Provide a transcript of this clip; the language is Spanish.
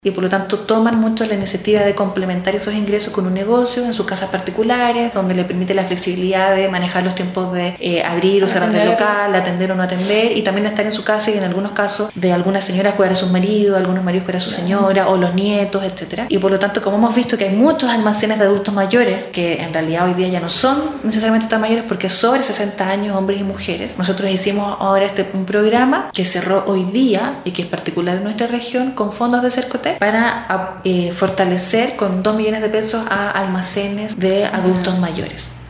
y por lo tanto toman mucho la iniciativa de complementar esos ingresos con un negocio en sus casas particulares, donde le permite la flexibilidad de manejar los tiempos de abrir o cerrar el local, de atender o no atender, y también de estar en su casa y en algunos casos de algunas señoras cuidar a sus maridos, algunos maridos cuidar a su señora o los nietos, etc. Y por lo tanto, como hemos visto que hay muchos almacenes de adultos mayores que en realidad hoy día ya no son necesariamente tan mayores porque sobre 60 años, hombres y mujeres, nosotros hicimos ahora un programa que cerró hoy día y que es particular en nuestra región con fondos de Cercotec para fortalecer con 2 millones de pesos a almacenes de adultos mayores.